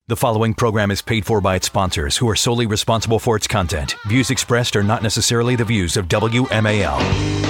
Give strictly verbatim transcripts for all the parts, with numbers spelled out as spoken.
The following program is paid for by its sponsors, who are solely responsible for its content. Views expressed are not necessarily the views of W M A L.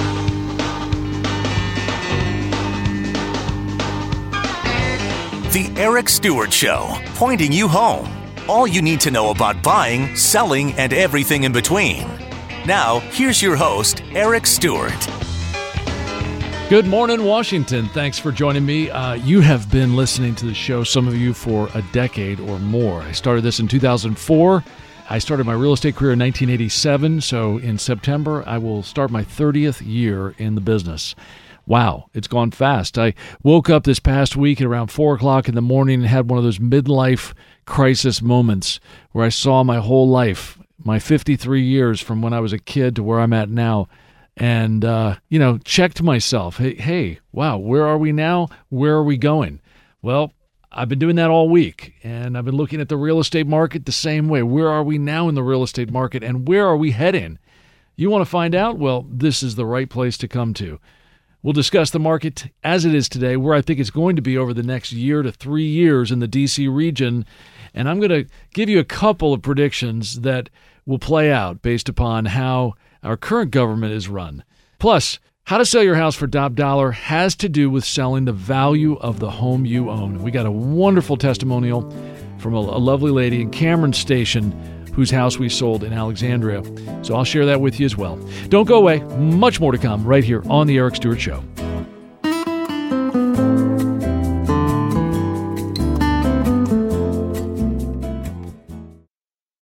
The Eric Stewart Show, pointing you home. All you need to know about buying, selling, and everything in between. Now, here's your host, Eric Stewart. Good morning, Washington. Thanks for joining me. Uh, you have been listening to the show, some of you, for a decade or more. I started this in two thousand four. I started my real estate career in nineteen eighty-seven, so in September, I will start my thirtieth year in the business. Wow, it's gone fast. I woke up this past week at around four o'clock in the morning and had one of those midlife crisis moments where I saw my whole life, my fifty-three years from when I was a kid to where I'm at now, and, uh, you know, checked myself. Hey, hey, wow, where are we now? Where are we going? Well, I've been doing that all week, and I've been looking at the real estate market the same way. Where are we now in the real estate market, and where are we heading? You want to find out? Well, this is the right place to come to. We'll discuss the market as it is today, where I think it's going to be over the next year to three years in the D C region, and I'm going to give you a couple of predictions that will play out based upon how our current government is run. Plus, how to sell your house for top dollar has to do with selling the value of the home you own. We got a wonderful testimonial from a, a lovely lady in Cameron Station whose house we sold in Alexandria. So I'll share that with you as well. Don't go away. Much more to come right here on The Eric Stewart Show.